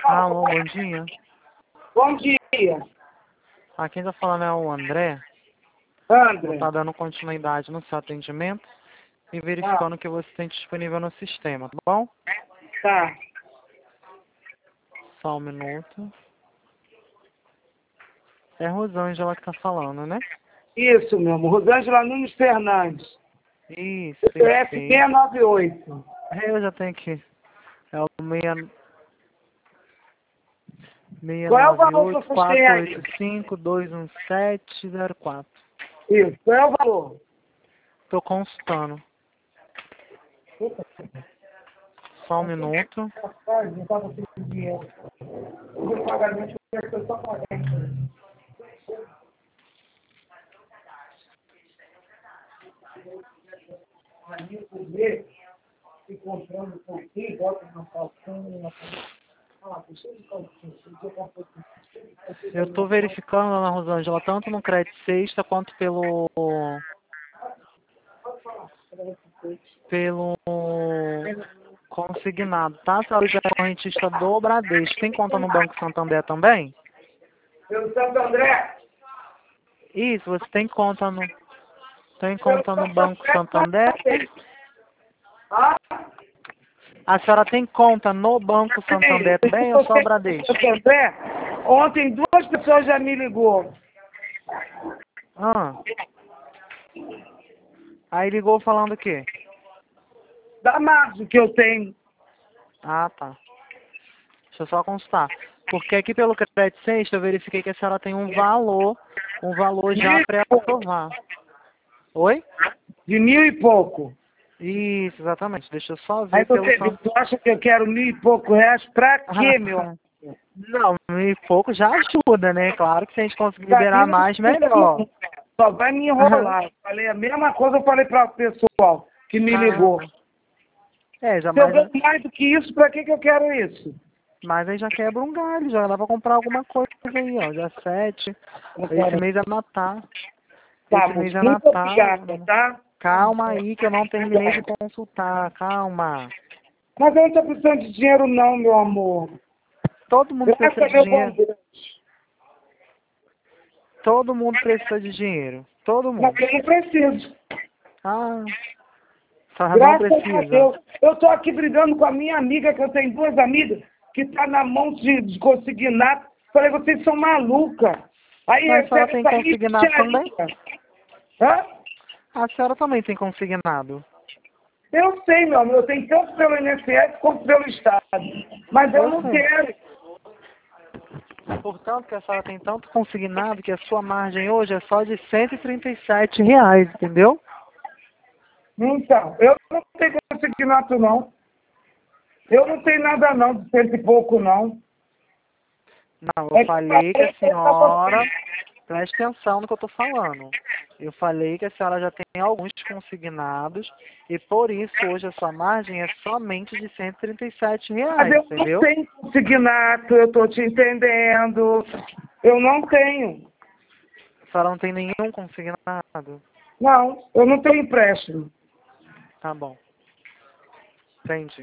Alô, bom dia. Bom dia, Aqui quem tá falando é o André. André. Tá dando continuidade no seu atendimento e Ah, verificando o que você tem disponível no sistema, tá bom? tá. Só um minuto. É a Rosângela que tá falando, né? Isso, meu amor. Rosângela Nunes Fernandes. Isso, perfeito. F698. Eu já tenho aqui. É o Qual é o valor que vocês têm aí? 698-485-21704. Isso. Qual é o valor? Tô consultando. Só um minuto. Rapaz, não tava sem dinheiro. O pagamento foi só 40. Aí eu comer, e comprando um pouquinho, bota na calcinha. Ah, deixa eu de calcinha. Eu tô verificando, dona Rosângela, tanto no crédito sexta quanto pelo consignado, tá? A senhora já é correntista do Bradesco. Tem conta no Banco Santander também? Pelo Santo André. Isso, você tem conta no Banco Santander? Ah, A senhora tem conta no Banco Santander também ou só o Bradesco? Santo André. Ontem 2 pessoas já me ligou. Ah. Aí ligou falando o quê? Da margem que eu tenho. Ah, tá. Deixa eu só consultar. Porque aqui pelo crédito sexta eu verifiquei que a senhora tem um valor já pré-aprovar. Oi? De 1.000 e pouco. Isso, exatamente. Deixa eu só Aí ver pelo você Santo. tu acha que eu quero 1.000 e pouco reais pra quê, meu amor? Não, e pouco já ajuda, né? Claro que se a gente conseguir Pra liberar mim não mais, precisa melhor. não. Só vai me enrolar. Eu falei a mesma coisa, eu falei para o pessoal que me ligou. Caramba. É, já Se eu mais, ganho mais do que isso, pra que eu quero isso? mas aí já quebra um galho, já dá pra comprar alguma coisa aí, ó. Dia 7. Esse mês é Natal. Tá, Esse mês moço, é muito Natal. obrigada, tá? Calma aí que eu não terminei de consultar, calma. Mas eu não tô precisando de dinheiro não, meu amor. Todo mundo precisa Graças a de meu bom dinheiro. Deus. Todo mundo precisa de dinheiro. Todo Mas mundo. eu não preciso. Ah, só não Graças a precisa. Deus. Eu tô aqui brigando com a minha amiga, que eu tenho 2 amigas, que tá na mão de consignato. Falei, vocês são malucas. Aí Mas a senhora recebe tem essa consignado também? micharia. Hã? A senhora também tem consignado. Eu sei, meu amor, eu tenho tanto pelo INSS quanto pelo Estado. Mas eu Eu não sei. quero. Portanto, que a senhora tem tanto consignado que a sua margem hoje é só de R$ 137, entendeu? Então, eu não tenho consignato, não. Eu não tenho nada, não, de 100 e pouco, não. Não, eu É que eu falei que a falei pra senhora... você. Preste atenção no que eu estou falando. Eu falei que a senhora já tem alguns consignados e por isso hoje a sua margem é somente de R$ 137, Mas eu não entendeu? tenho consignato, eu tô te entendendo. Eu não tenho. A senhora não tem nenhum consignado? Não, eu não tenho empréstimo. Tá bom. Entendi.